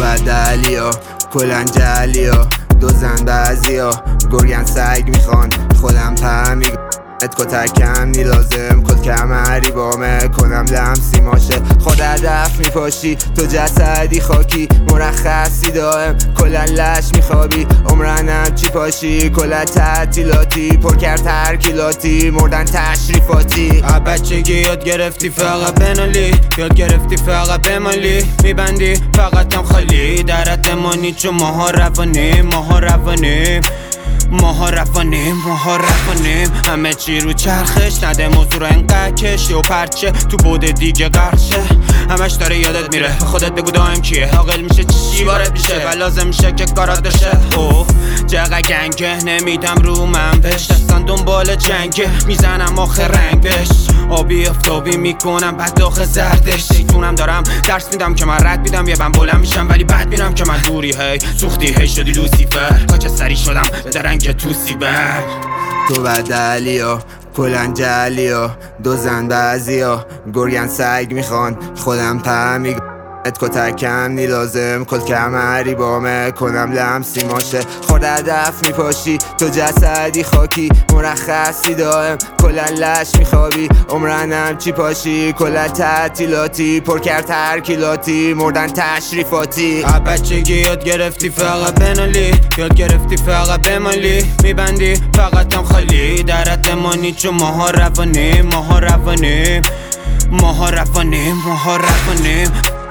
بدلیا کلنجلیا دو زن بعضیا گرگن سگ میخوان خودم پهمی کتکم نی لازم کت کمری بامه کنم لمسی ماشه خود هدف میپاشی تو جسدی خاکی مرخصی دائم کلن لش میخوابی عمرنم چی پاشی کلن تعطیلاتی پر کرد ترکیلاتی مردن تشریفاتی بچگی یاد گرفتی فقط بنالی یاد گرفتی فقط بمالی میبندی فقط هم خالی درت مانی چون ماها روانیم ماها رفانیم همه چی رو چرخش نده موضوع رو انقدر کشی و پرچه تو بوده دیگه غرقشه همش داره یادت میره خودت بگو دائم کیه عاقل میشه چی وارد میشه و لازم میشه که کارات بشه چقدر گنگه نمیدم رو من بش دستان دنبال جنگه میزنم آخه رنگ بش آبی افتابی میکنم بعد آخه زردش شیطونم دارم درس میدم که من رد میدم یه بم بلند میشم ولی بعد میرم که من دوری هی سوختی هی شدی لوسیفر کاچه سری شدم به درنگ توسی بر تو بدلیا کلنجلیا دو زن بعضیا گرگن سگ میخوان خودم پهمی کتکم نی لازم کت کمری بامه کنم لمسی ماشه خود هدف میپاشی تو جسدی خاکی مرخصی دائم کلن لش میخوابی عمرنم چی پاشی کلن تعطیلاتی پر کرد ترکیلاتی مردن تشریفاتی بچگی یاد گرفتی فقط بنالی یاد گرفتی فقط بمالی میبندی فقط هم خالی درت مانی چون ماها روانیم